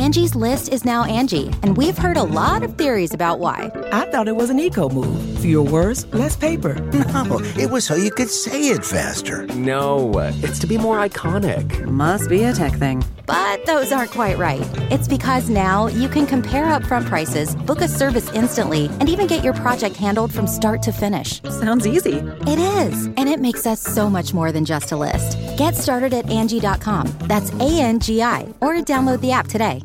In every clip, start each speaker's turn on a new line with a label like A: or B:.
A: Angie's List is now Angie, and we've heard a lot of theories about why.
B: I thought it was an eco move. Fewer words, less paper.
C: No, it was so you could say it faster.
D: No, it's to be more iconic.
E: Must be a tech thing.
A: But those aren't quite right. It's because now you can compare upfront prices, book a service instantly, and even get your project handled from start to finish.
E: Sounds easy.
A: It is, and it makes us so much more than just a list. Get started at Angie.com. That's ANGI, or download the app today.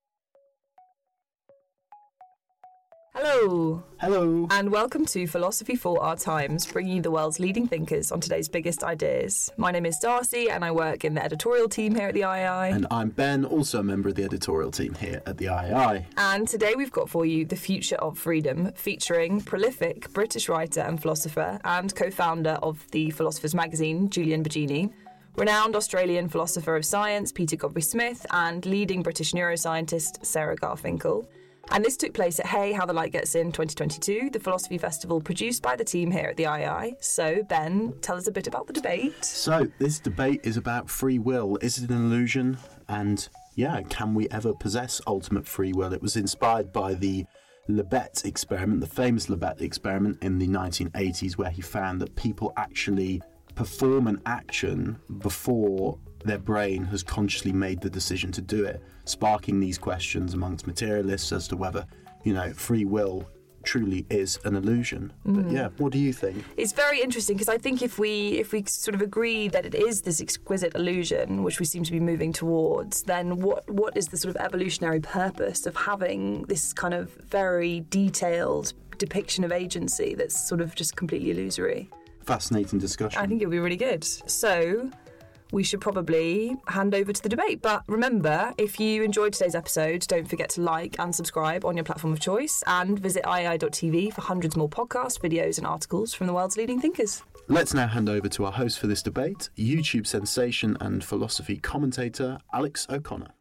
F: Hello.
G: Hello.
F: And welcome to Philosophy for Our Times, bringing you the world's leading thinkers on today's biggest ideas. My name is Darcy, and I work in the editorial team here at the IAI.
G: And I'm Ben, also a member of the editorial team here at the IAI.
F: And today we've got for you The Future of Freedom, featuring prolific British writer and philosopher and co-founder of the Philosopher's Magazine, Julian Baggini, renowned Australian philosopher of science, Peter Godfrey-Smith, and leading British neuroscientist, Sarah Garfinkel. And this took place at Hey, How the Light Gets In 2022, the philosophy festival produced by the team here at the IAI. So, Ben, tell us a bit about the debate.
G: So, this debate is about free will. Is it an illusion? And, can we ever possess ultimate free will? It was inspired by the Libet experiment, the famous Libet experiment in the 1980s, where he found that people actually perform an action before their brain has consciously made the decision to do it, sparking these questions amongst materialists as to whether, free will truly is an illusion. But what do you think?
F: It's very interesting because I think if we sort of agree that it is this exquisite illusion, which we seem to be moving towards, then what is the sort of evolutionary purpose of having this kind of very detailed depiction of agency that's sort of just completely illusory?
G: Fascinating discussion.
F: I think it'll be really good. So we should probably hand over to the debate. But remember, if you enjoyed today's episode, don't forget to like and subscribe on your platform of choice, and visit iai.tv for hundreds more podcasts, videos and articles from the world's leading thinkers.
G: Let's now hand over to our host for this debate, YouTube sensation and philosophy commentator Alex O'Connor.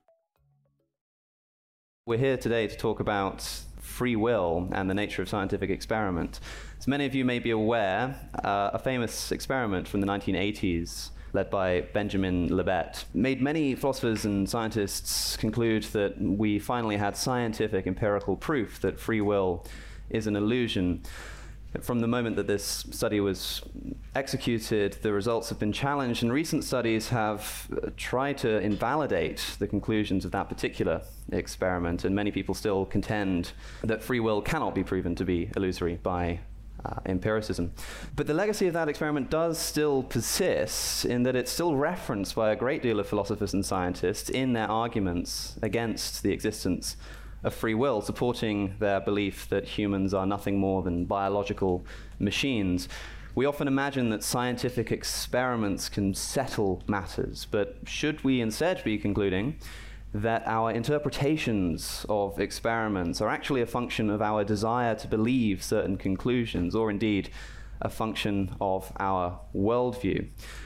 H: We're here today to talk about free will and the nature of scientific experiment. As many of you may be aware, a famous experiment from the 1980s led by Benjamin Libet made many philosophers and scientists conclude that we finally had scientific empirical proof that free will is an illusion. From the moment that this study was executed, the results have been challenged, and recent studies have tried to invalidate the conclusions of that particular experiment, and many people still contend that free will cannot be proven to be illusory by empiricism. But the legacy of that experiment does still persist in that it's still referenced by a great deal of philosophers and scientists in their arguments against the existence of free will, supporting their belief that humans are nothing more than biological machines. We often imagine that scientific experiments can settle matters, but should we instead be concluding that our interpretations of experiments are actually a function of our desire to believe certain conclusions, or indeed a function of our worldview?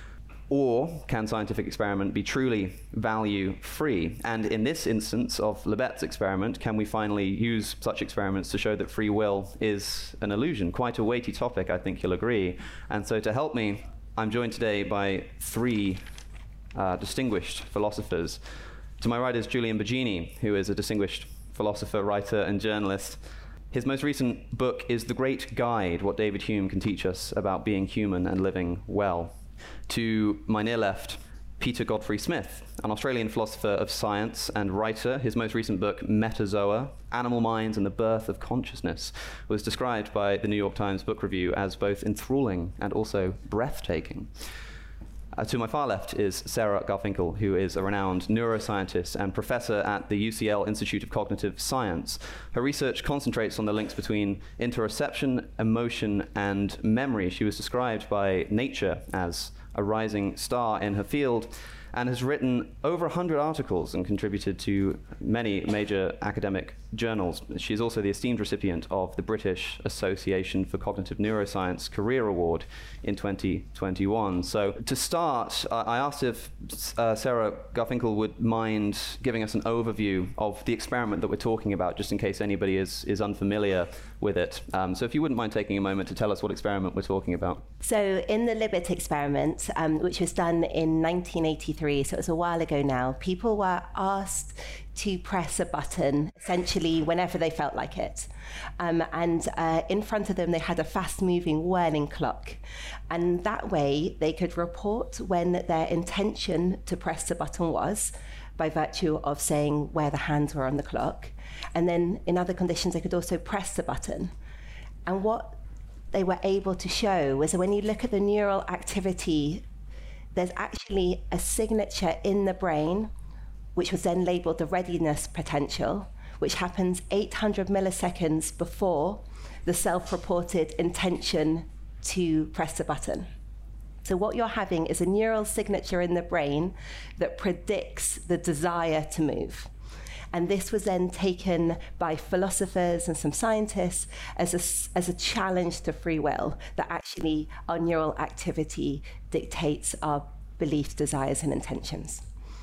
H: Or can scientific experiment be truly value-free? And in this instance of Libet's experiment, can we finally use such experiments to show that free will is an illusion? Quite a weighty topic, I think you'll agree. And so to help me, I'm joined today by three distinguished philosophers. To my right is Julian Baggini, who is a distinguished philosopher, writer, and journalist. His most recent book is The Great Guide, What David Hume Can Teach Us About Being Human and Living Well. To my near left, Peter Godfrey-Smith, an Australian philosopher of science and writer. His most recent book, Metazoa, Animal Minds and the Birth of Consciousness, was described by the New York Times Book Review as both enthralling and also breathtaking. To my far left is Sarah Garfinkel, who is a renowned neuroscientist and professor at the UCL Institute of Cognitive Science. Her research concentrates on the links between interoception, emotion, and memory. She was described by Nature as a rising star in her field, and has written over 100 articles and contributed to many major academic journals. She's also the esteemed recipient of the British Association for Cognitive Neuroscience Career Award in 2021. So to start, I asked if Sarah Garfinkel would mind giving us an overview of the experiment that we're talking about, just in case anybody is unfamiliar with it. So if you wouldn't mind taking a moment to tell us what experiment we're talking about.
I: So in the Libet experiment, which was done in 1983,
E: 1993, so it was a while ago now, people were asked to press a button essentially whenever they felt like it. And in front of them, they had a fast-moving whirling clock. And that way, they could report when their intention to press the button was, by virtue of saying where the hands were on the clock. And then in other conditions, they could also press the button. And what they were able to show was that when you look at the neural activity, there's actually a signature in the brain, which was then labeled the readiness potential, which happens 800 milliseconds before the self-reported intention to press the button. So what you're having is a neural signature in the brain that predicts the desire to move. And this was then taken by philosophers and some scientists as a challenge to free will, that actually our neural activity dictates our beliefs, desires, and intentions.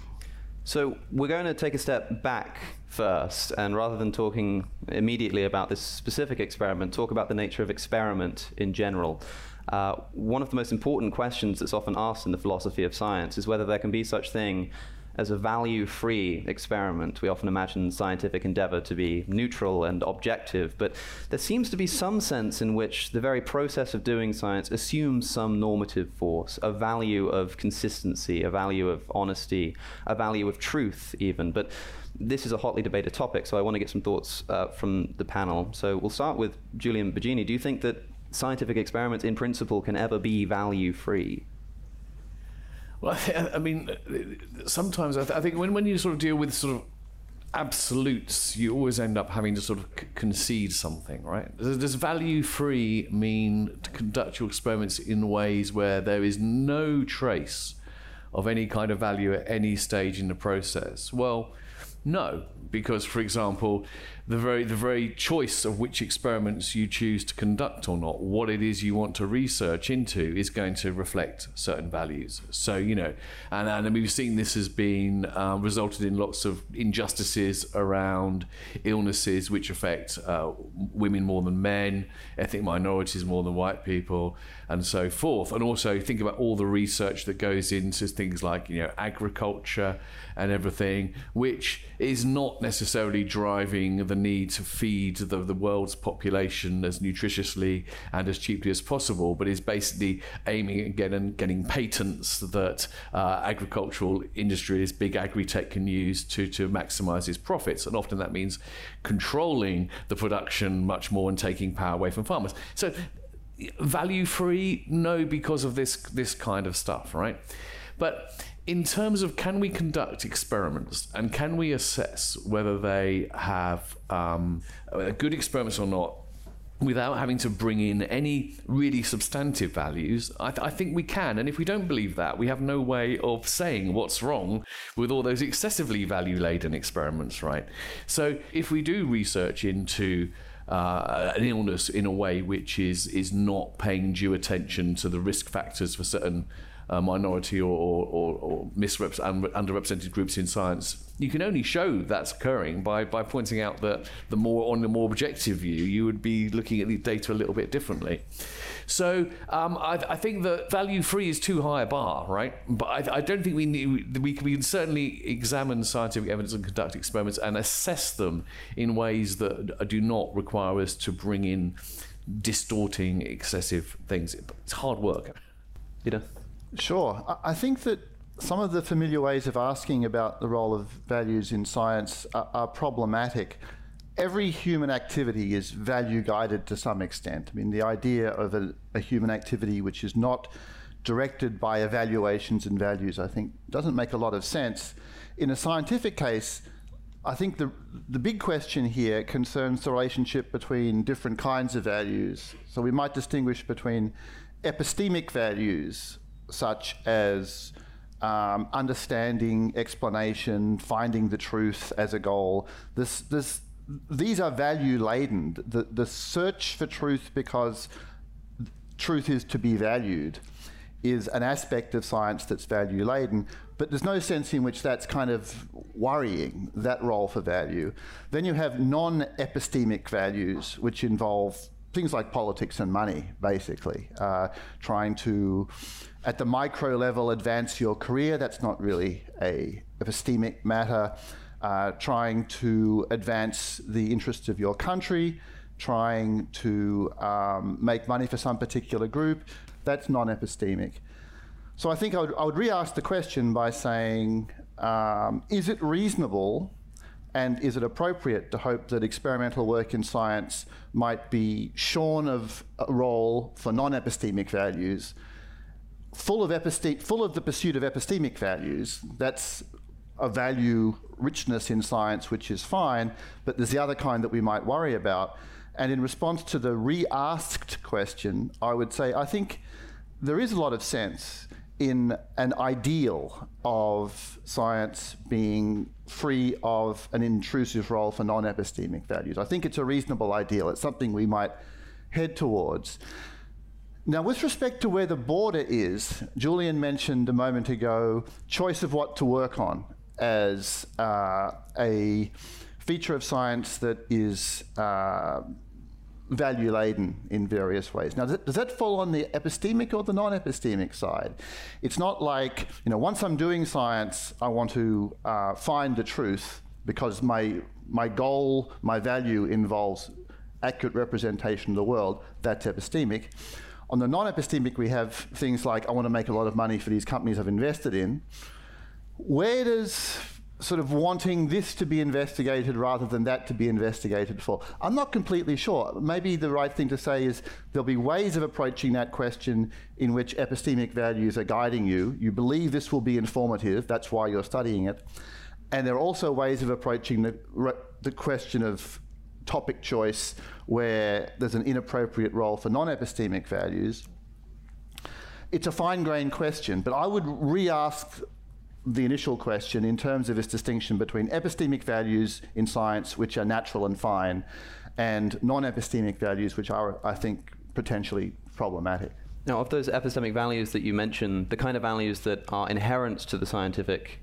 H: So we're going to take a step back first, and rather than talking immediately about this specific experiment, talk about the nature of experiment in general. One of the most important questions that's often asked in the philosophy of science is whether there can be such thing as a value-free experiment. We often imagine scientific endeavor to be neutral and objective, but there seems to be some sense in which the very process of doing science assumes some normative force, a value of consistency, a value of honesty, a value of truth even. But this is a hotly debated topic, so I want to get some thoughts from the panel. So we'll start with Julian Baggini. Do you think that scientific experiments in principle can ever be value-free?
I: Well, I mean, sometimes I think when you sort of deal with sort of absolutes, you always end up having to sort of concede something, right? Does value-free mean to conduct your experiments in ways where there is no trace of any kind of value at any stage in the process? Well, no, because, for example, the very choice of which experiments you choose to conduct or not, what it is you want to research into, is going to reflect certain values. So, and we've seen this has been resulted in lots of injustices around illnesses which affect women more than men, ethnic minorities more than white people, and so forth. And also think about all the research that goes into things like, agriculture and everything, which is not necessarily driving the need to feed the world's population as nutritiously and as cheaply as possible, but is basically aiming at getting patents that agricultural industries, big agri-tech, can use to maximize its profits. And often that means controlling the production much more and taking power away from farmers. So value-free? No, because of this kind of stuff, right? But in terms of, can we conduct experiments and can we assess whether they have good experiments or not without having to bring in any really substantive values? I think we can. And if we don't believe that, we have no way of saying what's wrong with all those excessively value-laden experiments, right? So if we do research into an illness in a way which is not paying due attention to the risk factors for certain minority or underrepresented groups in science, you can only show that's occurring by pointing out that on the more objective view, you would be looking at the data a little bit differently. So I think that value-free is too high a bar, right? But I don't think we can certainly examine scientific evidence and conduct experiments and assess them in ways that do not require us to bring in distorting, excessive things. It's hard work.
J: Sure. I think that some of the familiar ways of asking about the role of values in science are problematic. Every human activity is value-guided to some extent. I mean, the idea of a human activity which is not directed by evaluations and values, I think, doesn't make a lot of sense. In a scientific case, I think the big question here concerns the relationship between different kinds of values. So we might distinguish between epistemic values, such as understanding, explanation, finding the truth as a goal. These are value-laden. The search for truth because truth is to be valued is an aspect of science that's value-laden, but there's no sense in which that's kind of worrying, that role for value. Then you have non-epistemic values, which involve things like politics and money, basically. Trying to, at the micro level, advance your career, that's not really a epistemic matter. Trying to advance the interests of your country, trying to make money for some particular group, that's non-epistemic. So I think I would re-ask the question by saying, is it reasonable and is it appropriate to hope that experimental work in science might be shorn of a role for non-epistemic values, full of the pursuit of epistemic values? That's a value richness in science, which is fine, but there's the other kind that we might worry about. And in response to the re-asked question, I would say I think there is a lot of sense in an ideal of science being free of an intrusive role for non-epistemic values. I think it's a reasonable ideal. It's something we might head towards. Now, with respect to where the border is, Julian mentioned a moment ago choice of what to work on as a feature of science that is value-laden in various ways. Now, does that fall on the epistemic or the non-epistemic side? It's not like, once I'm doing science, I want to find the truth because my goal, my value involves accurate representation of the world. That's epistemic. On the non-epistemic, we have things like, I want to make a lot of money for these companies I've invested in. Where does sort of wanting this to be investigated rather than that to be investigated for? I'm not completely sure. Maybe the right thing to say is there'll be ways of approaching that question in which epistemic values are guiding you. You believe this will be informative, that's why you're studying it. And there are also ways of approaching the question of topic choice where there's an inappropriate role for non-epistemic values. It's a fine-grained question, but I would re-ask the initial question in terms of its distinction between epistemic values in science, which are natural and fine, and non-epistemic values, which are, I think, potentially problematic.
H: Now, of those epistemic values that you mentioned, the kind of values that are inherent to the scientific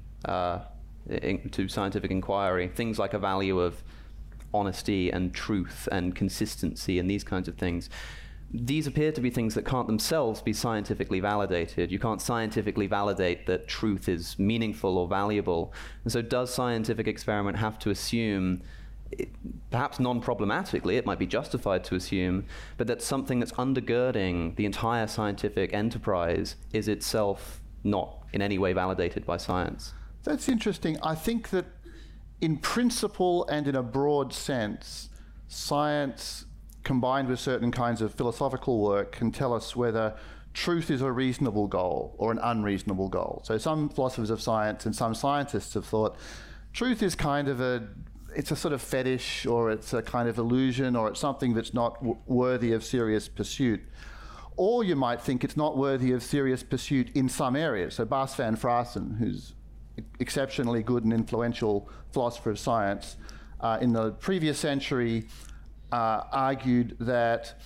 H: inquiry, things like a value of honesty and truth and consistency and these kinds of things, these appear to be things that can't themselves be scientifically validated. You can't scientifically validate that truth is meaningful or valuable. And so does scientific experiment have to assume, perhaps non-problematically, it might be justified to assume, but that something that's undergirding the entire scientific enterprise is itself not in any way validated by science?
J: That's interesting. I think that in principle and in a broad sense, science combined with certain kinds of philosophical work can tell us whether truth is a reasonable goal or an unreasonable goal. So some philosophers of science and some scientists have thought truth is kind of it's a sort of fetish, or it's a kind of illusion, or it's something that's not worthy of serious pursuit. Or you might think it's not worthy of serious pursuit in some areas. So Bas van Fraassen, who's exceptionally good and influential philosopher of science, in the previous century argued that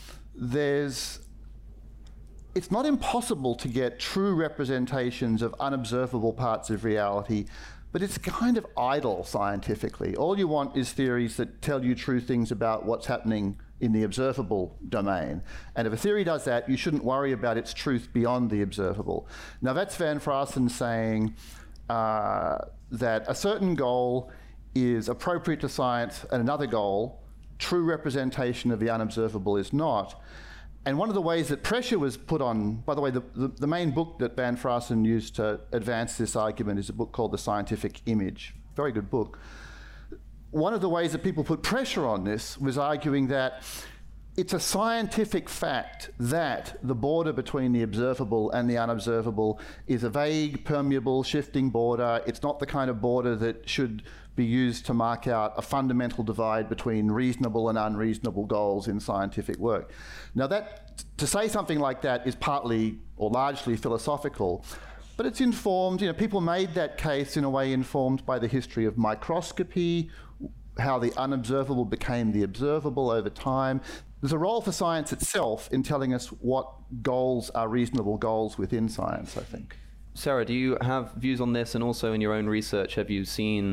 J: it's not impossible to get true representations of unobservable parts of reality, but it's kind of idle scientifically. All you want is theories that tell you true things about what's happening in the observable domain. And if a theory does that, you shouldn't worry about its truth beyond the observable. Now that's Van Fraassen saying that a certain goal is appropriate to science and another goal, true representation of the unobservable, is not. And one of the ways that pressure was put on, by the way, the main book that Van Fraassen used to advance this argument is a book called The Scientific Image. Very good book. One of the ways that people put pressure on this was arguing that it's a scientific fact that the border between the observable and the unobservable is a vague, permeable, shifting border. It's not the kind of border that should be used to mark out a fundamental divide between reasonable and unreasonable goals in scientific work. Now to say something like that is partly or largely philosophical, but it's informed, people made that case in a way informed by the history of microscopy, how the unobservable became the observable over time. There's a role for science itself in telling us what goals are reasonable goals within science, I think.
H: Sarah, do you have views on this? And also in your own research, have you seen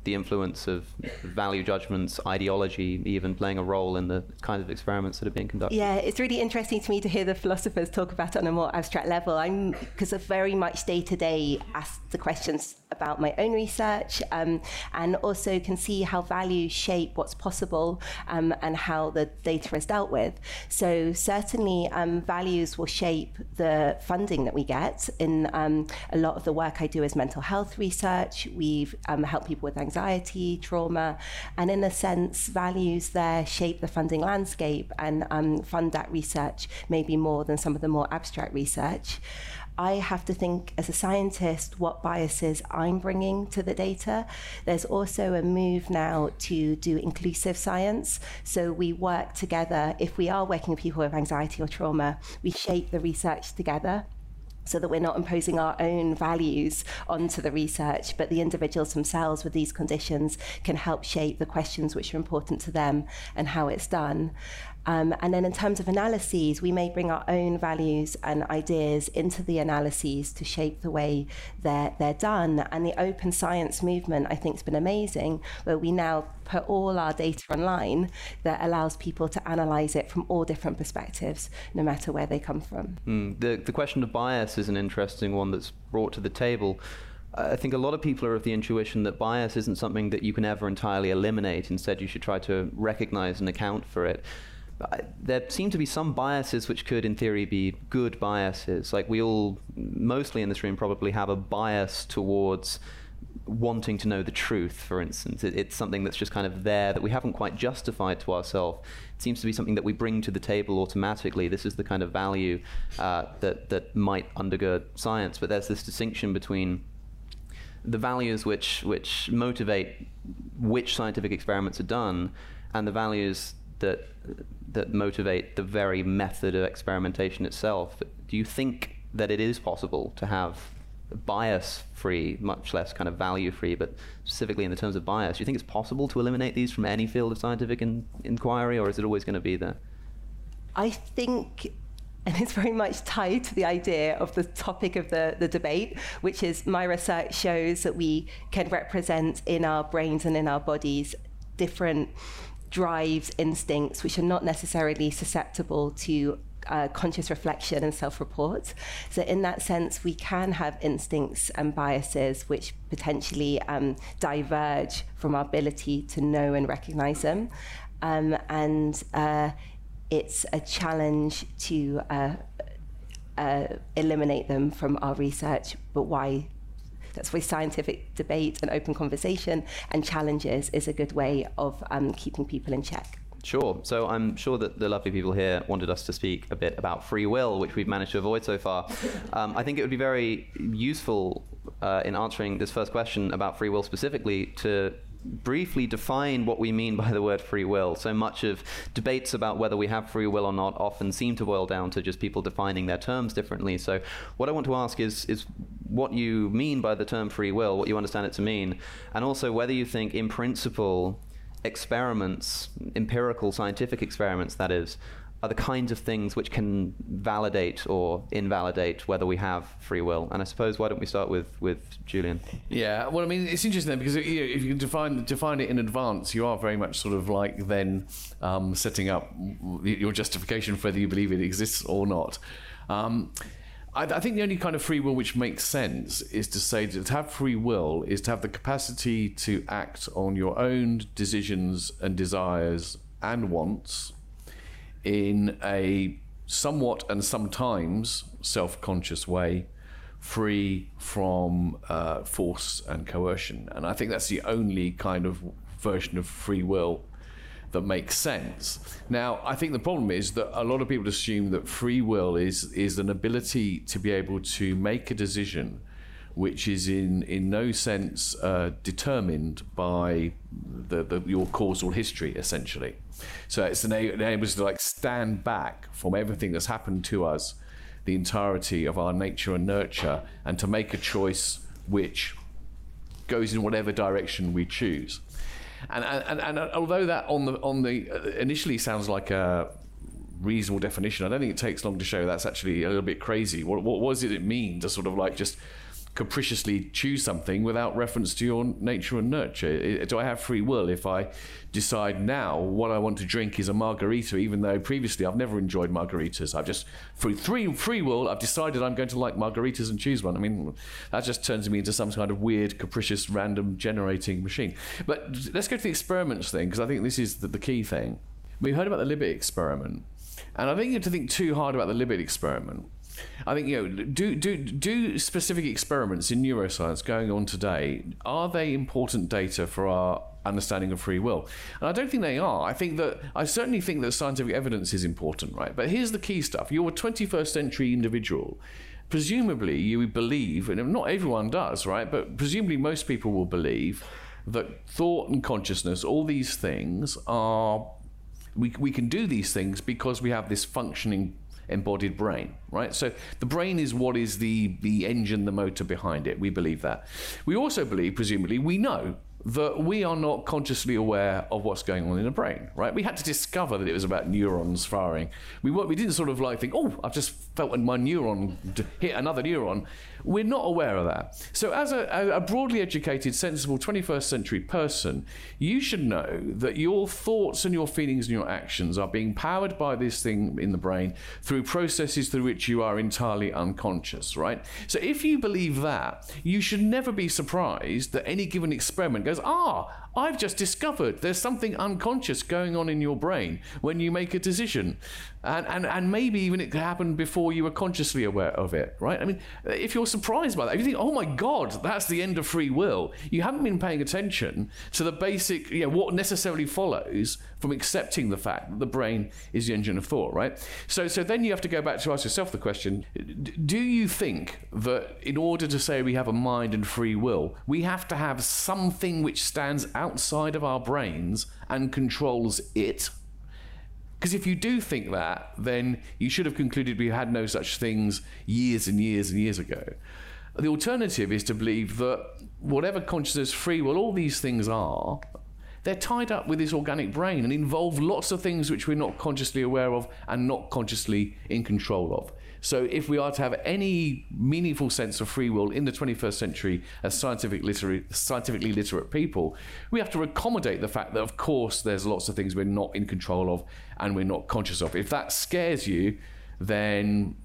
H: the influence of value judgments, ideology, even playing a role in the kinds of experiments that are being conducted?
E: Yeah, it's really interesting to me to hear the philosophers talk about it on a more abstract level. Because I very much day to day ask the questions about my own research, and also can see how values shape what's possible, and how the data is dealt with. So certainly values will shape the funding that we get. In a lot of the work I do is mental health research. We've helped people with anxiety, trauma, and in a sense, values there shape the funding landscape and fund that research maybe more than some of the more abstract research. I have to think as a scientist what biases I'm bringing to the data. There's also a move now to do inclusive science. So we work together. If we are working with people with anxiety or trauma, we shape the research together, so that we're not imposing our own values onto the research, but the individuals themselves with these conditions can help shape the questions which are important to them and how it's done. And then in terms of analyses, we may bring our own values and ideas into the analyses to shape the way they're done. And the open science movement, I think, has been amazing, where we now put all our data online that allows people to analyse it from all different perspectives, no matter where they come from.
H: The question of bias is an interesting one that's brought to the table. I think a lot of people are of the intuition that bias isn't something that you can ever entirely eliminate. Instead, you should try to recognise and account for it. There seem to be some biases which could, in theory, be good biases. Like we all, mostly in this room, probably have a bias towards wanting to know the truth, for instance. It's something that's just kind of there that we haven't quite justified to ourselves. It seems to be something that we bring to the table automatically. This is the kind of value that might undergird science. But there's this distinction between the values which motivate which scientific experiments are done and the values that motivate the very method of experimentation itself. Do you think that it is possible to have bias-free, much less kind of value-free, but specifically in the terms of bias, do you think it's possible to eliminate these from any field of scientific inquiry, or is it always going to be there?
E: I think, and it's very much tied to the idea of the topic of the debate, which is my research shows that we can represent in our brains and in our bodies different drives, instincts, which are not necessarily susceptible to conscious reflection and self-report. So in that sense, we can have instincts and biases which potentially diverge from our ability to know and recognize them. It's a challenge to eliminate them from our research, but why? That's why scientific debate and open conversation and challenges is a good way of keeping people in check.
H: Sure. So I'm sure that the lovely people here wanted us to speak a bit about free will, which we've managed to avoid so far. I think it would be very useful in answering this first question about free will specifically to briefly define what we mean by the word free will. So much of debates about whether we have free will or not often seem to boil down to just people defining their terms differently. So what I want to ask is what you mean by the term free will, what you understand it to mean, and also whether you think in principle experiments, empirical scientific experiments that is, are the kinds of things which can validate or invalidate whether we have free will. And I suppose, why don't we start with Julian?
I: Yeah, well, I mean, it's interesting then, because if you can define it in advance, you are very much sort of like then setting up your justification for whether you believe it exists or not. I think the only kind of free will which makes sense is to say that to have free will is to have the capacity to act on your own decisions and desires and wants in a somewhat and sometimes self-conscious way, free from force and coercion. And I think that's the only kind of version of free will that makes sense. Now, I think the problem is that a lot of people assume that free will is an ability to be able to make a decision which is in no sense determined by your causal history, essentially. So it's able to like stand back from everything that's happened to us, the entirety of our nature and nurture, and to make a choice which goes in whatever direction we choose. And although that on the initially sounds like a reasonable definition, I don't think it takes long to show that's actually a little bit crazy. What does it mean to sort of like just capriciously choose something without reference to your nature and nurture? Do I have free will if I decide now what I want to drink is a margarita, even though previously I've never enjoyed margaritas? I've just, through free will, I've decided I'm going to like margaritas and choose one. I mean, that just turns me into some kind of weird, capricious, random generating machine. But let's go to the experiments thing, because I think this is the key thing. We've heard about the Libet experiment, and I think you have to think too hard about the Libet experiment. I think, do specific experiments in neuroscience going on today, are they important data for our understanding of free will? And I don't think they are. I certainly think that scientific evidence is important, right? But here's the key stuff. You're a 21st century individual. Presumably you believe, and not everyone does, right? But presumably most people will believe that thought and consciousness, all these things are, we can do these things because we have this functioning embodied brain, right? So the brain is what is the engine, the motor behind it. We believe that. We also believe, presumably, we know that we are not consciously aware of what's going on in the brain, right? We had to discover that it was about neurons firing. We didn't sort of like think, oh, I've just felt my neuron hit another neuron. We're not aware of that. So as a broadly educated, sensible 21st century person, you should know that your thoughts and your feelings and your actions are being powered by this thing in the brain through processes through which you are entirely unconscious, right? So if you believe that, you should never be surprised that any given experiment goes, I've just discovered there's something unconscious going on in your brain when you make a decision. And maybe even it happened before you were consciously aware of it, right? I mean, if you're surprised by that, if you think, oh my God, that's the end of free will, you haven't been paying attention to the basic, what necessarily follows from accepting the fact that the brain is the engine of thought, right? So then you have to go back to ask yourself the question, do you think that in order to say we have a mind and free will, we have to have something which stands outside of our brains and controls it? Because if you do think that, then you should have concluded we had no such things years and years and years ago. The alternative is to believe that whatever consciousness, free will, all these things are, they're tied up with this organic brain and involve lots of things which we're not consciously aware of and not consciously in control of. So if we are to have any meaningful sense of free will in the 21st century as scientifically literate people, we have to accommodate the fact that, of course, there's lots of things we're not in control of and we're not conscious of. If that scares you, then,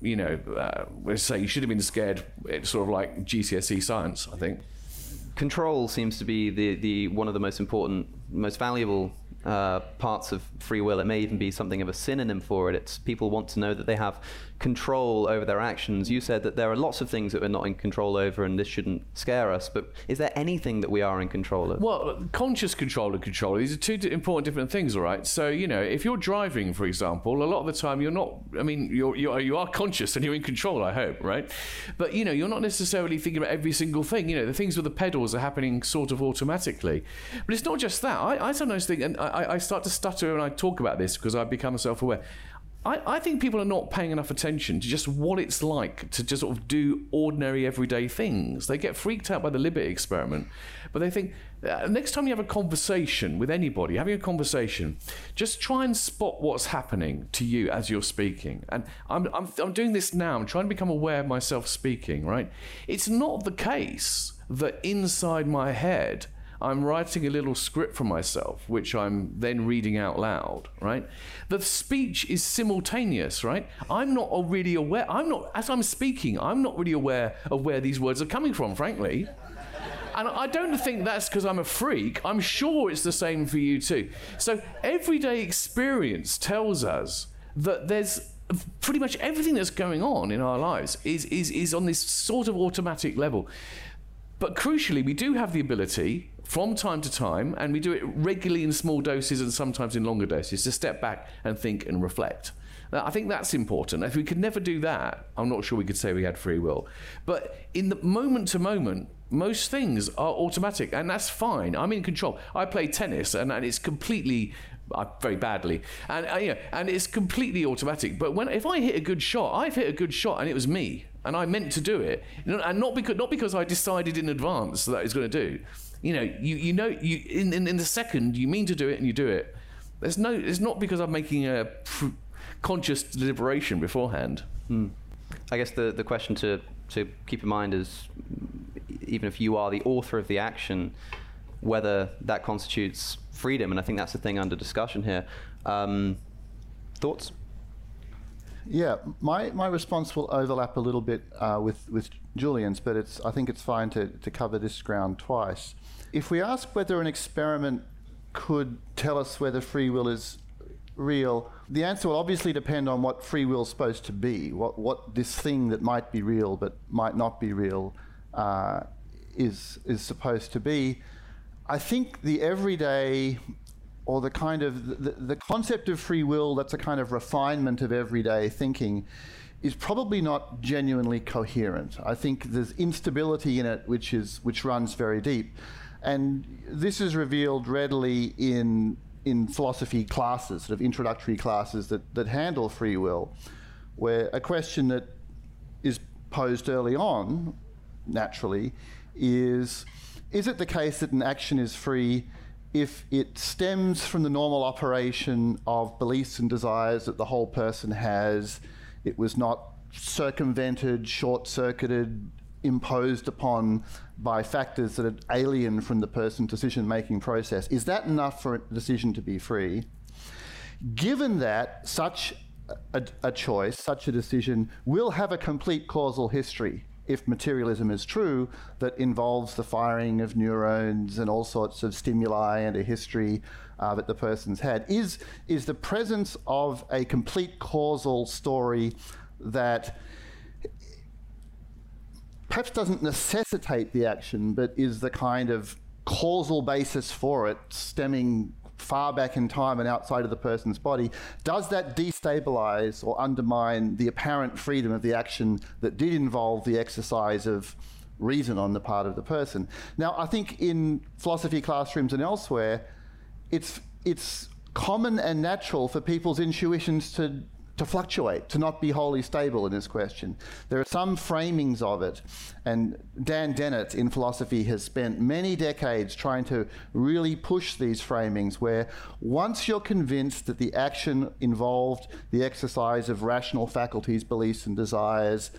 I: let's say you should have been scared. It's sort of like GCSE science, I think.
H: Control seems to be the one of the most important, most valuable parts of free will. It may even be something of a synonym for it. It's people want to know that they have control over their actions. You said that there are lots of things that we're not in control over, and this shouldn't scare us, but is there anything that we are in control of?
I: Well, conscious control and control, these are two important different things, all right? So, if you're driving, for example, a lot of the time you're not, you are conscious and you're in control, I hope, right? But, you're not necessarily thinking about every single thing. The things with the pedals are happening sort of automatically. But it's not just that. I sometimes think, and I start to stutter when I talk about this because I've become self-aware. I think people are not paying enough attention to just what it's like to just sort of do ordinary everyday things. They get freaked out by the Libet experiment, but they think next time you have a conversation with anybody, having a conversation, just try and spot what's happening to you as you're speaking. And I'm doing this now. I'm trying to become aware of myself speaking, right? It's not the case that inside my head I'm writing a little script for myself, which I'm then reading out loud, right? The speech is simultaneous, right? I'm not really aware. As I'm speaking, I'm not really aware of where these words are coming from, frankly. And I don't think that's because I'm a freak. I'm sure it's the same for you too. So everyday experience tells us that there's pretty much everything that's going on in our lives is on this sort of automatic level. But crucially, we do have the ability from time to time, and we do it regularly in small doses and sometimes in longer doses, to step back and think and reflect. Now, I think that's important. If we could never do that, I'm not sure we could say we had free will. But in the moment to moment, most things are automatic, and that's fine. I'm in control. I play tennis, and it's completely... very badly, and it's completely automatic. But if I hit a good shot, I've hit a good shot, and it was me, and I meant to do it, and not because I decided in advance that I was going to do. In the second you mean to do it and you do it. It's not because I'm making a conscious deliberation beforehand.
H: I guess the question to keep in mind is even if you are the author of the action, whether that constitutes freedom. And I think that's the thing under discussion here. Thoughts?
J: Yeah, my response will overlap a little bit with Julian's, but I think it's fine to cover this ground twice. If we ask whether an experiment could tell us whether free will is real, the answer will obviously depend on what free will is supposed to be, what this thing that might be real but might not be real is supposed to be. I think the everyday, or the kind of the concept of free will that's a kind of refinement of everyday thinking, is probably not genuinely coherent. I think there's instability in it which runs very deep. And this is revealed readily in philosophy classes, sort of introductory classes that handle free will, where a question that is posed early on, naturally, is it the case that an action is free if it stems from the normal operation of beliefs and desires that the whole person has, it was not circumvented, short-circuited, imposed upon by factors that are alien from the person's decision-making process? Is that enough for a decision to be free? Given that such a choice, such a decision, will have a complete causal history, if materialism is true, that involves the firing of neurons and all sorts of stimuli and a history that the person's had, is the presence of a complete causal story that perhaps doesn't necessitate the action, but is the kind of causal basis for it, stemming far back in time and outside of the person's body, does that destabilize or undermine the apparent freedom of the action that did involve the exercise of reason on the part of the person? Now, I think in philosophy classrooms and elsewhere, it's common and natural for people's intuitions to fluctuate, to not be wholly stable in this question. There are some framings of it, and Dan Dennett in philosophy has spent many decades trying to really push these framings where once you're convinced that the action involved the exercise of rational faculties, beliefs and desires,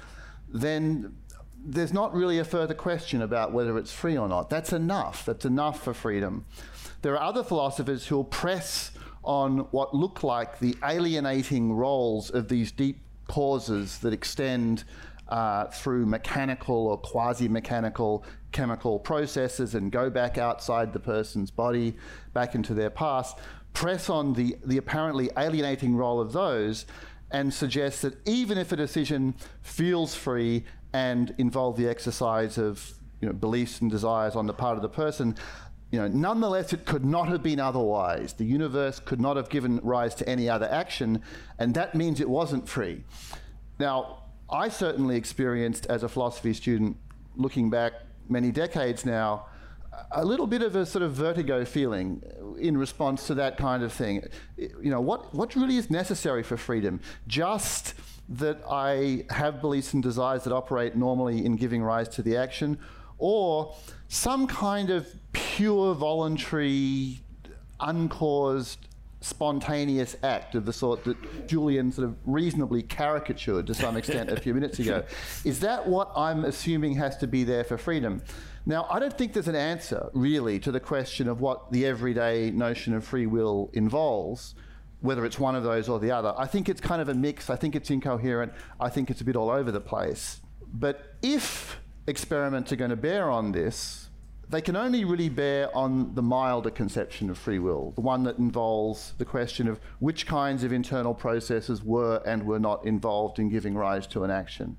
J: then there's not really a further question about whether it's free or not. That's enough. That's enough for freedom. There are other philosophers who will press on what look like the alienating roles of these deep causes that extend through mechanical or quasi-mechanical chemical processes and go back outside the person's body, back into their past, press on the apparently alienating role of those and suggest that even if a decision feels free and involve the exercise of beliefs and desires on the part of the person, nonetheless, it could not have been otherwise. The universe could not have given rise to any other action, and that means it wasn't free. Now, I certainly experienced as a philosophy student, looking back many decades now, a little bit of a sort of vertigo feeling in response to that kind of thing. What really is necessary for freedom? Just that I have beliefs and desires that operate normally in giving rise to the action, or some kind of pure, voluntary, uncaused, spontaneous act of the sort that Julian sort of reasonably caricatured to some extent a few minutes ago. Is that what I'm assuming has to be there for freedom? Now, I don't think there's an answer, really, to the question of what the everyday notion of free will involves, whether it's one of those or the other. I think it's kind of a mix. I think it's incoherent. I think it's a bit all over the place. But if experiments are going to bear on this, they can only really bear on the milder conception of free will, the one that involves the question of which kinds of internal processes were and were not involved in giving rise to an action.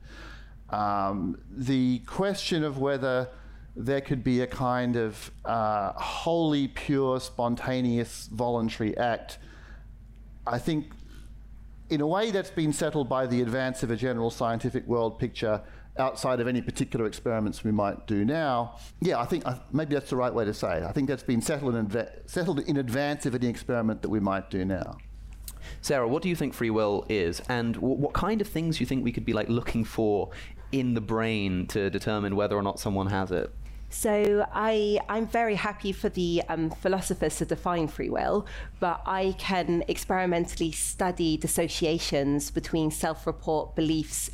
J: The question of whether there could be a kind of wholly pure, spontaneous, voluntary act, I think in a way that's been settled by the advance of a general scientific world picture outside of any particular experiments we might do now. Yeah, I think maybe that's the right way to say it. I think that's been settled in advance of any experiment that we might do now.
H: Sarah, what do you think free will is, and what kind of things do you think we could be looking for in the brain to determine whether or not someone has it?
E: So I'm very happy for the philosophers to define free will, but I can experimentally study dissociations between self-report beliefs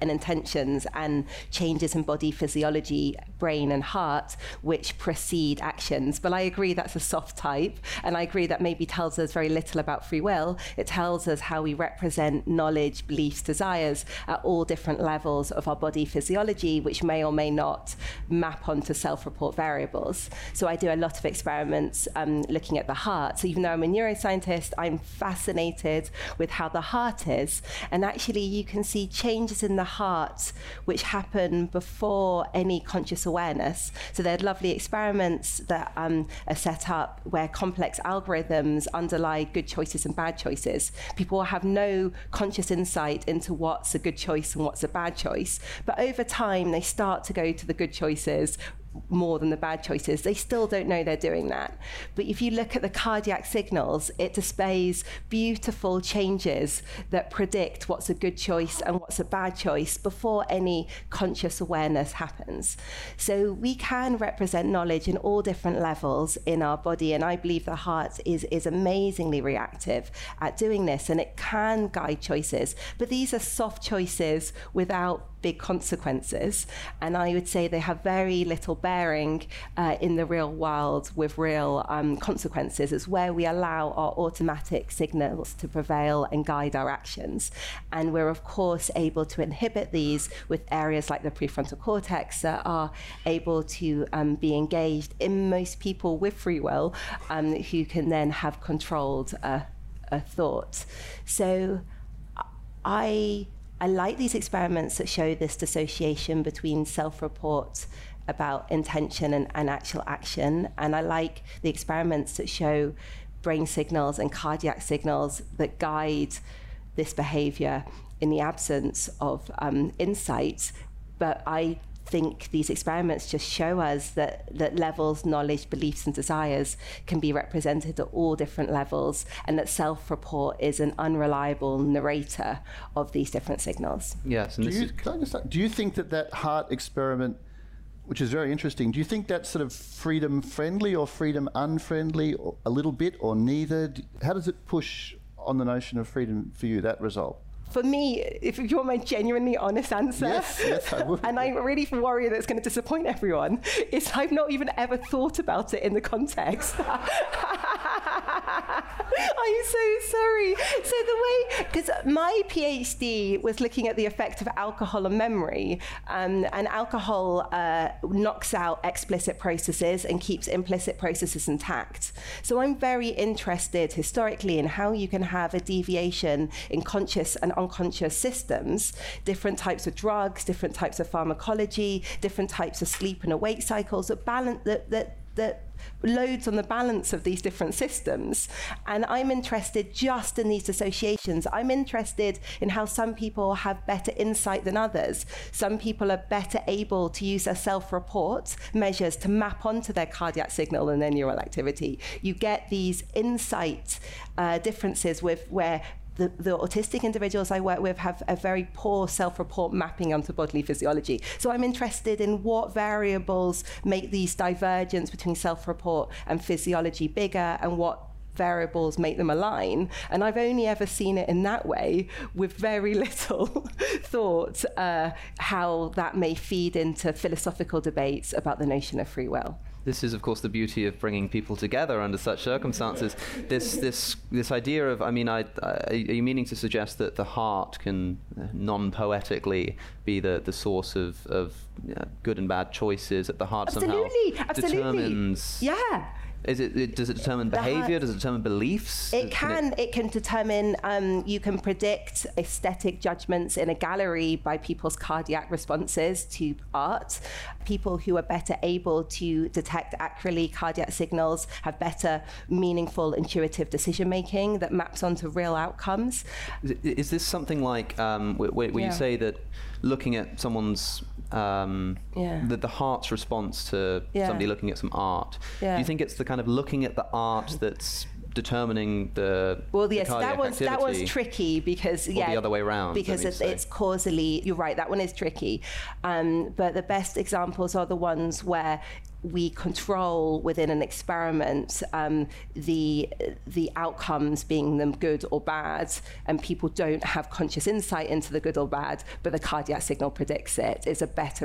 E: and intentions and changes in body physiology, brain and heart, which precede actions. But I agree that's a soft type, and I agree that maybe tells us very little about free will. It tells us how we represent knowledge, beliefs, desires at all different levels of our body physiology, which may or may not map onto self-report variables. So I do a lot of experiments looking at the heart. So even though I'm a neuroscientist, I'm fascinated with how the heart is. And actually you can see changes in the heart which happen before any conscious awareness. So there are lovely experiments that are set up where complex algorithms underlie good choices and bad choices. People will have no conscious insight into what's a good choice and what's a bad choice. But over time, they start to go to the good choices more than the bad choices. They still don't know they're doing that. But if you look at the cardiac signals, it displays beautiful changes that predict what's a good choice and what's a bad choice before any conscious awareness happens. So we can represent knowledge in all different levels in our body, and I believe the heart is amazingly reactive at doing this, and it can guide choices. But these are soft choices without big consequences, and I would say they have very little bearing in the real world with real consequences. It's where we allow our automatic signals to prevail and guide our actions, and we're of course able to inhibit these with areas like the prefrontal cortex that are able to be engaged in most people with free will, who can then have controlled a thought. So I like these experiments that show this dissociation between self-report about intention and actual action. And I like the experiments that show brain signals and cardiac signals that guide this behavior in the absence of insight. But I think these experiments just show us that levels, knowledge, beliefs and desires can be represented at all different levels, and that self-report is an unreliable narrator of these different signals.
H: Yes. And
J: do you think that heart experiment, which is very interesting, do you think that's sort of freedom friendly or freedom unfriendly, or a little bit, or neither? How does it push on the notion of freedom for you, that result?
E: For me, if you want my genuinely honest answer,
J: yes, I would.
E: And I really worry that it's going to disappoint everyone, is I've not even ever thought about it in the context. I'm so sorry. So the way, because my PhD was looking at the effect of alcohol on memory, and alcohol knocks out explicit processes and keeps implicit processes intact. So I'm very interested historically in how you can have a deviation in conscious and unconscious systems, different types of drugs, different types of pharmacology, different types of sleep and awake cycles that balance that loads on the balance of these different systems. And I'm interested just in these dissociations. I'm interested in how some people have better insight than others. Some people are better able to use their self-report measures to map onto their cardiac signal and their neural activity. You get these insight differences with where the autistic individuals I work with have a very poor self-report mapping onto bodily physiology. So I'm interested in what variables make these divergence between self-report and physiology bigger, and what variables make them align. And I've only ever seen it in that way, with very little thought how that may feed into philosophical debates about the notion of free will.
H: This is, of course, the beauty of bringing people together under such circumstances. This idea of, are you meaning to suggest that the heart can non-poetically be the source of good and bad choices, that the heart
E: Absolutely.
H: somehow determines?
E: Yeah.
H: Does it determine behavior? Does it determine beliefs?
E: It can determine, you can predict aesthetic judgments in a gallery by people's cardiac responses to art. People who are better able to detect accurately cardiac signals have better, meaningful, intuitive decision making that maps onto real outcomes.
H: Is this something like where you say that looking at someone's the heart's response to somebody looking at some art? Do you think it's the kind of looking at the art that's determining the
E: that one's tricky because
H: or the other way around,
E: because it's causally, you're right, that one is tricky, but the best examples are the ones where we control within an experiment the outcomes, being them good or bad, and people don't have conscious insight into the good or bad, but the cardiac signal predicts it, is a better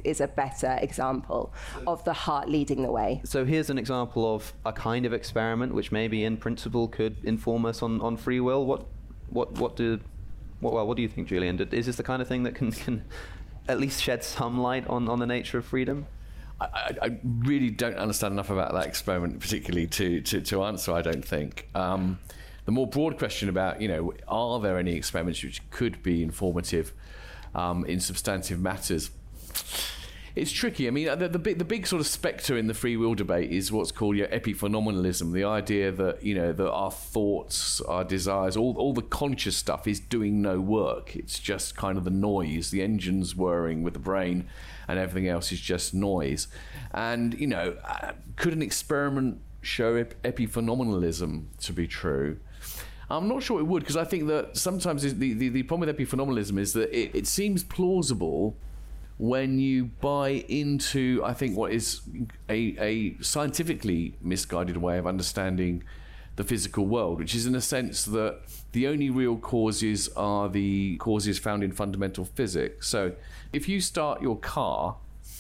E: example of the heart leading the way.
H: So here's an example of a kind of experiment which maybe in principle could inform us on free will. What do you think, Julian? Is this the kind of thing that can at least shed some light on the nature of freedom?
I: I really don't understand enough about that experiment particularly to answer, I don't think. The more broad question about, are there any experiments which could be informative in substantive matters? It's tricky. I mean, the big sort of spectre in the free will debate is what's called epiphenomenalism, the idea that, that our thoughts, our desires, all the conscious stuff is doing no work. It's just kind of the noise, the engine's whirring with the brain, and everything else is just noise. And, could an experiment show epiphenomenalism to be true? I'm not sure it would, because I think that sometimes the problem with epiphenomenalism is that it seems plausible when you buy into, I think, what is a scientifically misguided way of understanding the physical world, which is in a sense that the only real causes are the causes found in fundamental physics. So if you start your car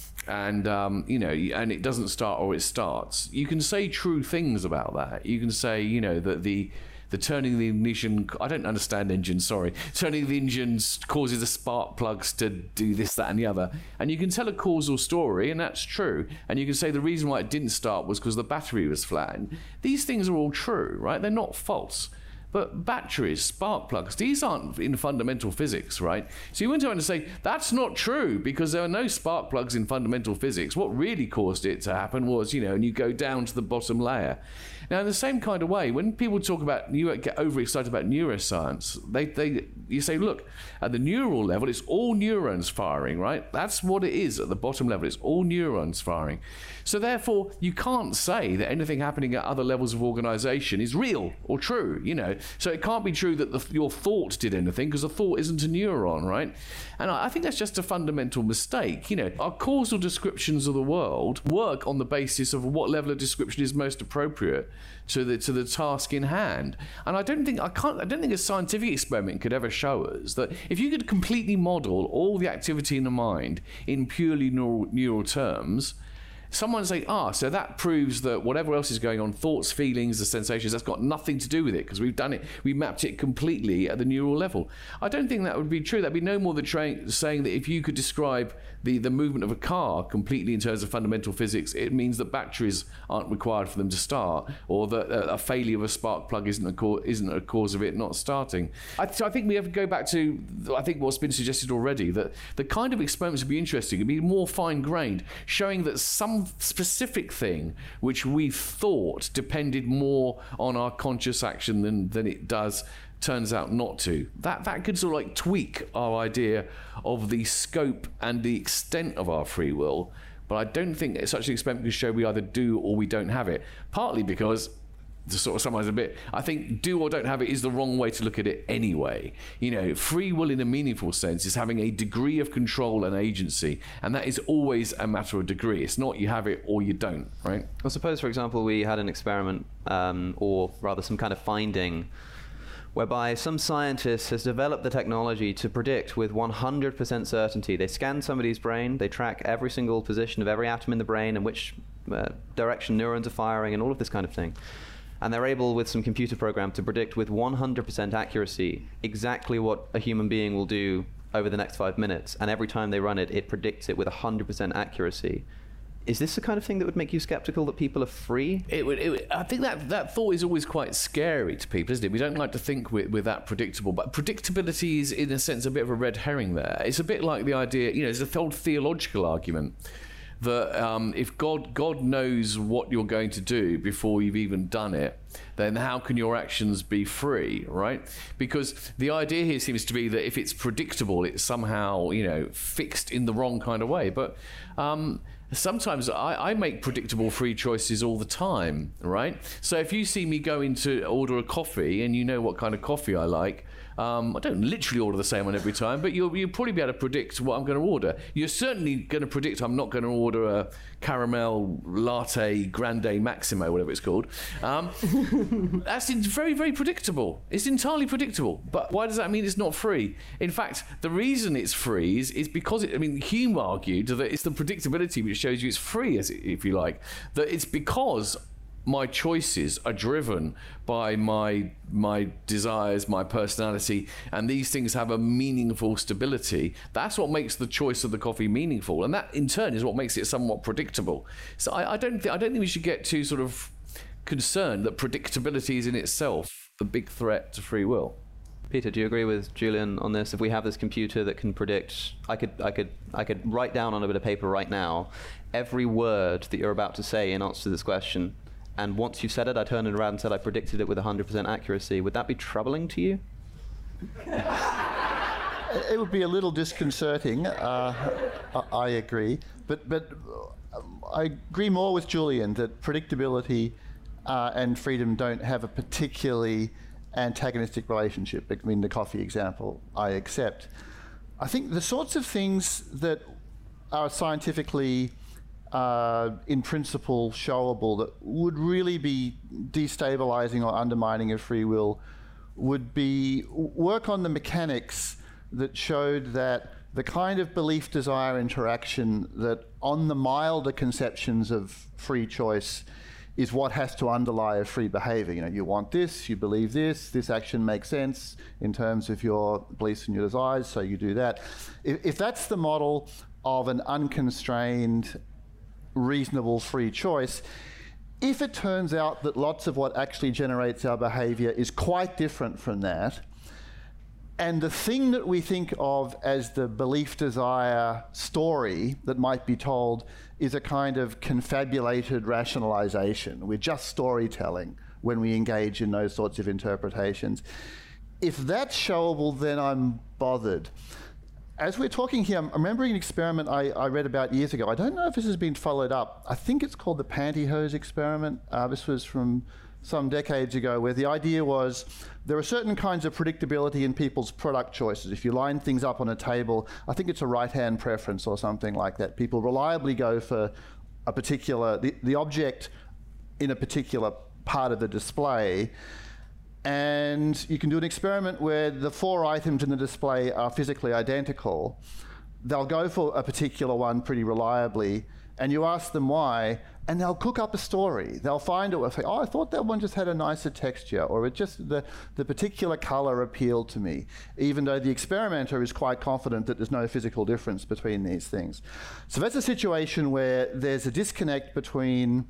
I: and and it doesn't start or it starts, you can say true things about that. You can say, that the turning the ignition, I don't understand engines, sorry. Turning the engines causes the spark plugs to do this, that, and the other. And you can tell a causal story, and that's true. And you can say the reason why it didn't start was because the battery was flat. And these things are all true, right? They're not false. But batteries, spark plugs, these aren't in fundamental physics, right? So you went on to say, that's not true because there are no spark plugs in fundamental physics. What really caused it to happen was, and you go down to the bottom layer. Now, in the same kind of way, when people talk about, get overexcited about neuroscience, you say, look, at the neural level, it's all neurons firing, right? That's what it is at the bottom level. It's all neurons firing. So therefore, you can't say that anything happening at other levels of organization is real or true, So it can't be true that your thought did anything because a thought isn't a neuron, right? And I think that's just a fundamental mistake. Our causal descriptions of the world work on the basis of what level of description is most appropriate to the task in hand. And I don't think a scientific experiment could ever show us that if you could completely model all the activity in the mind in purely neural terms, someone say, so that proves that whatever else is going on, thoughts, feelings, the sensations, that's got nothing to do with it because we've done it, we mapped it completely at the neural level. I don't think that would be true. That'd be no more than saying that if you could describe the movement of a car completely in terms of fundamental physics, it means that batteries aren't required for them to start, or that a failure of a spark plug isn't a cause of it not starting. So I think we have to go back to, I think what's been suggested already, that the kind of experiments would be interesting, would be more fine-grained, showing that some specific thing which we thought depended more on our conscious action than it does turns out not to. That could sort of tweak our idea of the scope and the extent of our free will, but I don't think such an experiment could show we either do or we don't have it, partly because, to sort of summarize a bit, I think do or don't have it is the wrong way to look at it anyway. Free will in a meaningful sense is having a degree of control and agency, and that is always a matter of degree. It's not you have it or you don't, right?
H: Well, suppose, for example, we had an experiment, or rather some kind of finding, whereby some scientist has developed the technology to predict with 100% certainty. They scan somebody's brain, they track every single position of every atom in the brain and which direction neurons are firing and all of this kind of thing. And they're able, with some computer program, to predict with 100% accuracy exactly what a human being will do over the next 5 minutes. And every time they run it, it predicts it with 100% accuracy. Is this the kind of thing that would make you skeptical that people are free?
I: I think that thought is always quite scary to people, isn't it? We don't like to think we're that predictable, but predictability is, in a sense, a bit of a red herring there. It's a bit like the idea, there's a old theological argument that if God knows what you're going to do before you've even done it, then how can your actions be free, right? Because the idea here seems to be that if it's predictable, it's somehow, fixed in the wrong kind of way. But sometimes I make predictable free choices all the time, right? So if you see me going to order a coffee and you know what kind of coffee I like, I don't literally order the same one every time, but you'll probably be able to predict what I'm going to order. You're certainly going to predict I'm not going to order a caramel latte grande maximo, whatever it's called. That's very, very predictable. It's entirely predictable. But why does that mean it's not free? In fact, the reason it's free is because Hume argued that it's the predictability which shows you it's free, if you like. That it's because my choices are driven by my desires, my personality, and these things have a meaningful stability. That's what makes the choice of the coffee meaningful, and that in turn is what makes it somewhat predictable. So I don't think we should get too sort of concerned that predictability is in itself the big threat to free will.
H: Peter, do you agree with Julian on this? If we have this computer that can predict, I could write down on a bit of paper right now every word that you're about to say in answer to this question, and once you've said it, I turned it around and said I predicted it with 100% accuracy. Would that be troubling to you?
J: It would be a little disconcerting. I agree, but I agree more with Julian that predictability and freedom don't have a particularly antagonistic relationship. I mean, the coffee example I accept. I think the sorts of things that are scientifically in principle showable that would really be destabilizing or undermining of free will would be work on the mechanics that showed that the kind of belief-desire interaction that on the milder conceptions of free choice is what has to underlie a free behavior. You want this, you believe this action makes sense in terms of your beliefs and your desires, so you do that. If that's the model of an unconstrained, reasonable free choice, if it turns out that lots of what actually generates our behavior is quite different from that, and the thing that we think of as the belief desire story that might be told is a kind of confabulated rationalization, we're just storytelling when we engage in those sorts of interpretations. If that's showable, then I'm bothered. As we're talking here, I'm remembering an experiment I read about years ago. I don't know if this has been followed up. I think it's called the pantyhose experiment. This was from some decades ago, where the idea was there are certain kinds of predictability in people's product choices. If you line things up on a table, I think it's a right-hand preference or something like that. People reliably go for a particular, the object in a particular part of the display. And you can do an experiment where the 4 items in the display are physically identical. They'll go for a particular one pretty reliably, and you ask them why, and they'll cook up a story. They'll find it, they'll say, oh, I thought that one just had a nicer texture, or it just, the particular color appealed to me, even though the experimenter is quite confident that there's no physical difference between these things. So that's a situation where there's a disconnect between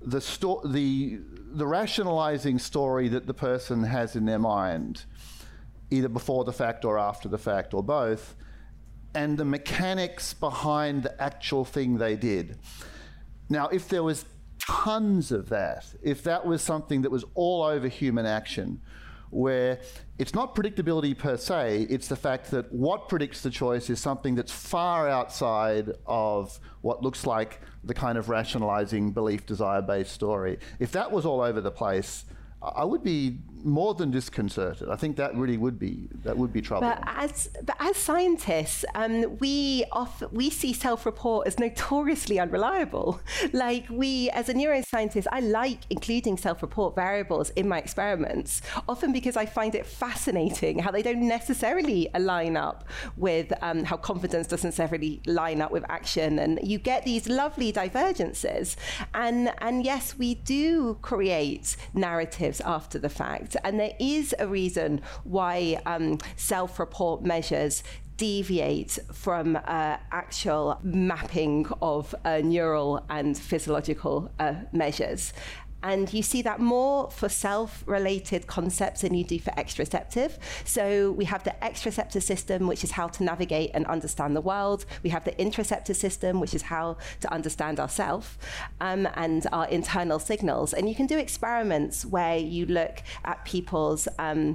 J: the rationalizing story that the person has in their mind, either before the fact or after the fact, or both, and the mechanics behind the actual thing they did. Now, if there was tons of that, if that was something that was all over human action, where it's not predictability per se, it's the fact that what predicts the choice is something that's far outside of what looks like the kind of rationalizing belief desire-based story. If that was all over the place, I would be more than disconcerted. I think that really would be troubling.
E: But as scientists, we see self-report as notoriously unreliable. Like as a neuroscientist, I like including self-report variables in my experiments, often because I find it fascinating how they don't necessarily line up with how confidence doesn't necessarily line up with action, and you get these lovely divergences. And yes, we do create narratives after the fact. And there is a reason why self-report measures deviate from actual mapping of neural and physiological measures. And you see that more for self-related concepts than you do for extraceptive. So we have the extraceptive system, which is how to navigate and understand the world. We have the intraceptive system, which is how to understand ourselves and our internal signals. And you can do experiments where you look at people's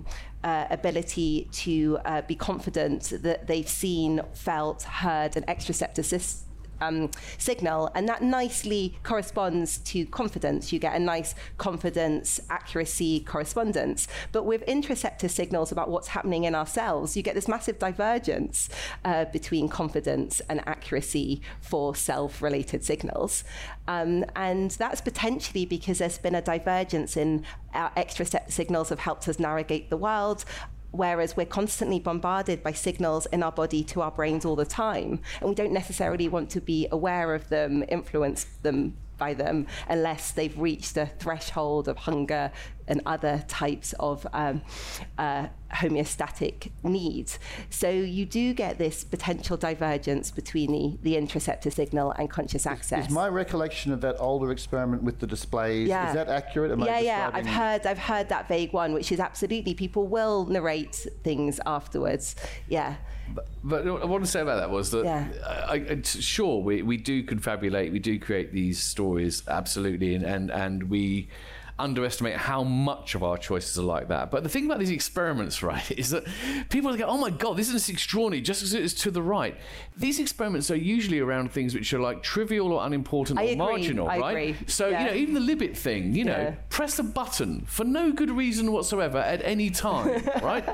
E: ability to be confident that they've seen, felt, heard an extraceptive signal, and that nicely corresponds to confidence. You get a nice confidence, accuracy correspondence. But with interoceptive signals about what's happening in our cells, you get this massive divergence between confidence and accuracy for self-related signals. And that's potentially because there's been a divergence in our extrareceptive signals have helped us navigate the world, whereas we're constantly bombarded by signals in our body to our brains all the time, and we don't necessarily want to be aware of them, influence them by them, unless they've reached a threshold of hunger and other types of homeostatic needs. So you do get this potential divergence between the interoceptive signal and conscious access.
J: Is my recollection of that older experiment with the displays, is that accurate?
E: I've heard that vague one, which is absolutely, people will narrate things afterwards. Yeah.
I: But what I want to say about that was that, sure, we do confabulate, we do create these stories, absolutely, and we underestimate how much of our choices are like that. But the thing about these experiments, right, is that people go, oh my God, this is extraordinary, just as it is to the right. These experiments are usually around things which are like trivial or unimportant or marginal, right?
E: I agree.
I: So, even the Libet thing, press a button for no good reason whatsoever at any time, right?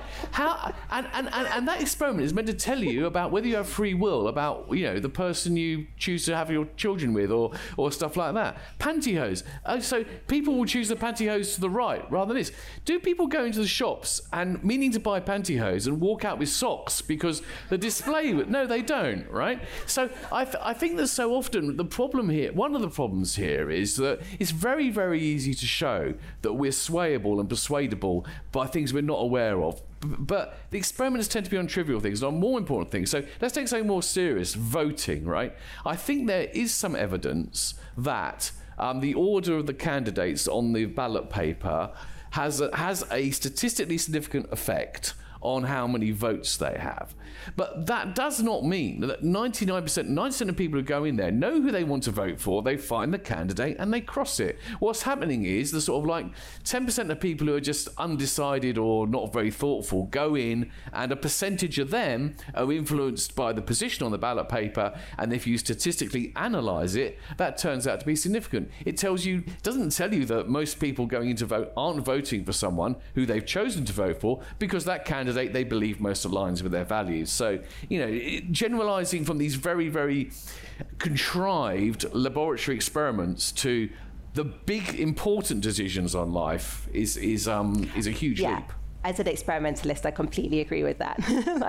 I: And that experiment is meant to tell you about whether you have free will, about, the person you choose to have your children with or stuff like that. Pantyhose. So people will choose the pantyhose to the right rather than this. Do people go into the shops and meaning to buy pantyhose and walk out with socks because the display... No, they don't, right? So I think that so often the problem here, one of the problems here is that it's very, very easy to show that we're swayable and persuadable by things we're not aware of. But the experiments tend to be on trivial things, not more important things. So let's take something more serious, voting, right? I think there is some evidence that the order of the candidates on the ballot paper has a statistically significant effect on how many votes they have. But that does not mean that 90% of people who go in there know who they want to vote for, they find the candidate and they cross it. What's happening is the sort of like 10% of people who are just undecided or not very thoughtful go in, and a percentage of them are influenced by the position on the ballot paper, and if you statistically analyse it, that turns out to be significant. It doesn't tell you that most people going in to vote aren't voting for someone who they've chosen to vote for because that candidate they believe most aligns with their values. So, generalising from these very, very contrived laboratory experiments to the big, important decisions on life is a huge leap.
E: As an experimentalist, I completely agree with that.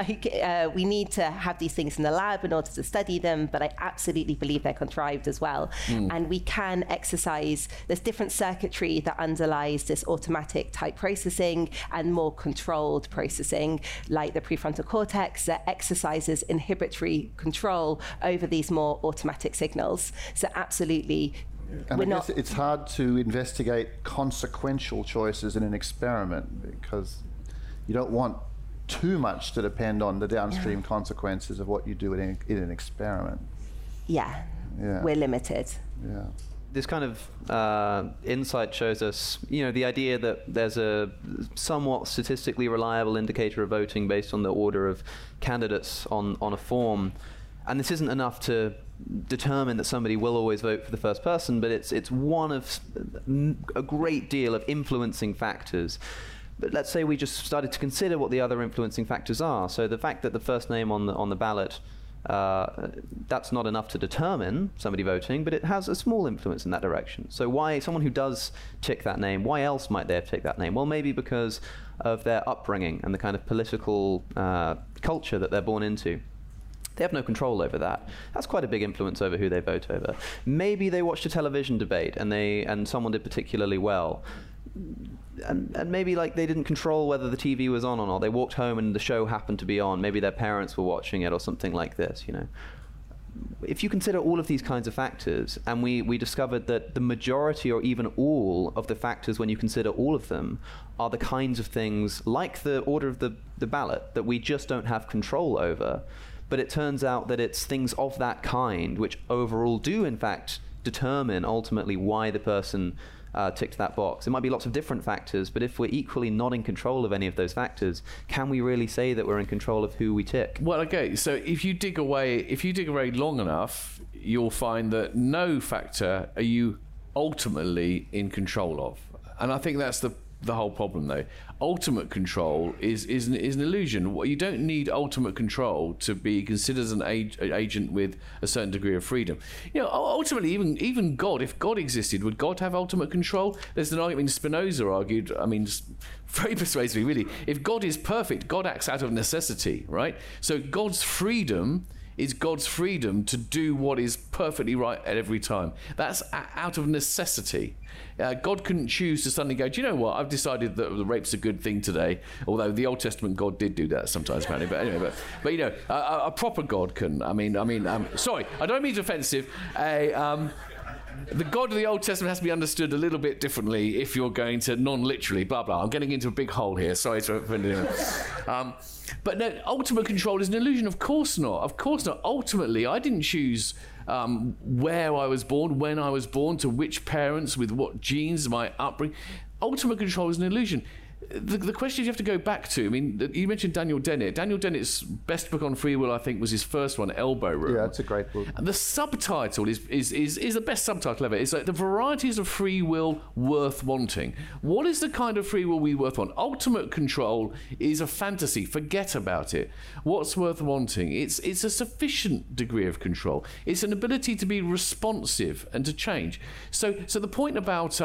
E: We need to have these things in the lab in order to study them, but I absolutely believe they're contrived as well. And we can exercise, there's different circuitry that underlies this automatic type processing and more controlled processing, like the prefrontal cortex, that exercises inhibitory control over these more automatic signals. So absolutely.
J: And I guess it's hard to investigate consequential choices in an experiment because you don't want too much to depend on the downstream consequences of what you do in an experiment.
E: Yeah, we're limited.
J: Yeah.
H: This kind of insight shows us, the idea that there's a somewhat statistically reliable indicator of voting based on the order of candidates on a form. And this isn't enough to determine that somebody will always vote for the first person, but it's one of a great deal of influencing factors. But let's say we just started to consider what the other influencing factors are. So the fact that the first name on the ballot, that's not enough to determine somebody voting, but it has a small influence in that direction. So why someone who does tick that name, why else might they have ticked that name? Well, maybe because of their upbringing and the kind of political culture that they're born into. They have no control over that. That's quite a big influence over who they vote over. Maybe they watched a television debate and someone did particularly well. And maybe they didn't control whether the TV was on or not. They walked home and the show happened to be on. Maybe their parents were watching it or something like this, If you consider all of these kinds of factors, and we discovered that the majority or even all of the factors, when you consider all of them, are the kinds of things like the order of the ballot that we just don't have control over. But it turns out that it's things of that kind which overall do, in fact, determine ultimately why the person ticked that box. It might be lots of different factors, but if we're equally not in control of any of those factors, can we really say that we're in control of who we tick?
I: Well, okay, so if you dig away long enough, you'll find that no factor are you ultimately in control of. And I think that's the whole problem, though. Ultimate control is an illusion. You don't need ultimate control to be considered as an agent with a certain degree of freedom. Ultimately, even God, if God existed, would God have ultimate control? There's an argument Spinoza argued, just very persuasively, really. If God is perfect, God acts out of necessity, right? So God's freedom is God's freedom to do what is perfectly right at every time. That's out of necessity. God couldn't choose to suddenly go, do you know what, I've decided that the rape's a good thing today, although the Old Testament God did do that sometimes, apparently. But anyway, a proper God can. Sorry, I don't mean it's offensive. The God of the Old Testament has to be understood a little bit differently if you're going to non-literally, blah, blah. I'm getting into a big hole here. Sorry to offend anyone. But no, ultimate control is an illusion. Of course not. Of course not. Ultimately, I didn't choose where I was born, when I was born, to which parents, with what genes, my upbringing. Ultimate control is an illusion. The questions you have to go back to, you mentioned Daniel Dennett. Daniel Dennett's best book on free will, I think, was his first one, Elbow Room.
J: Yeah, it's a great book.
I: And the subtitle is the best subtitle ever. It's like the varieties of free will worth wanting. What is the kind of free will we worth want? Ultimate control is a fantasy. Forget about it. What's worth wanting? It's a sufficient degree of control. It's an ability to be responsive and to change. So the point about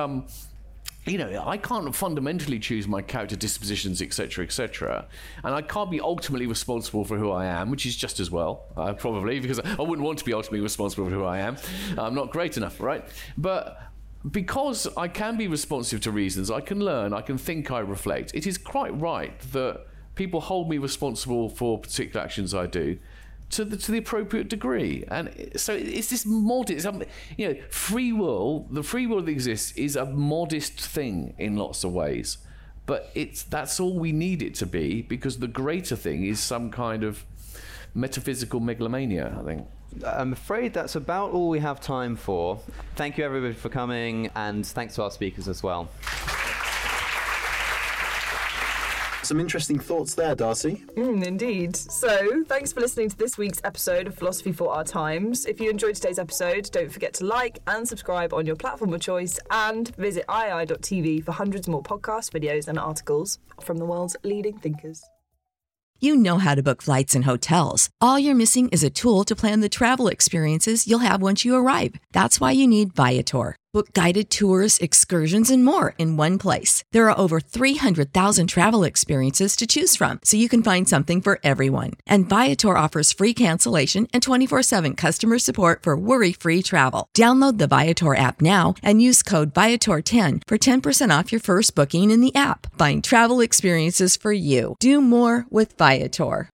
I: I can't fundamentally choose my character dispositions, etc., and I can't be ultimately responsible for who I am, which is just as well, probably, because I wouldn't want to be ultimately responsible for who I am. I'm not great enough, right? But because I can be responsive to reasons, I can learn, I can think, I reflect. It is quite right that people hold me responsible for particular actions I do, to the appropriate degree. And so it's this modest, free will, the free will that exists is a modest thing in lots of ways, but that's all we need it to be, because the greater thing is some kind of metaphysical megalomania, I think.
H: I'm afraid that's about all we have time for. Thank you everybody for coming, and thanks to our speakers as well.
G: Some interesting thoughts there, Darcy.
F: Indeed. So, thanks for listening to this week's episode of Philosophy for Our Times. If you enjoyed today's episode, don't forget to like and subscribe on your platform of choice, and visit iai.tv for hundreds more podcasts, videos and articles from the world's leading thinkers.
K: You know how to book flights and hotels. All you're missing is a tool to plan the travel experiences you'll have once you arrive. That's why you need Viator. Book guided tours, excursions, and more in one place. There are over 300,000 travel experiences to choose from, so you can find something for everyone. And Viator offers free cancellation and 24/7 customer support for worry-free travel. Download the Viator app now and use code Viator10 for 10% off your first booking in the app. Find travel experiences for you. Do more with Viator.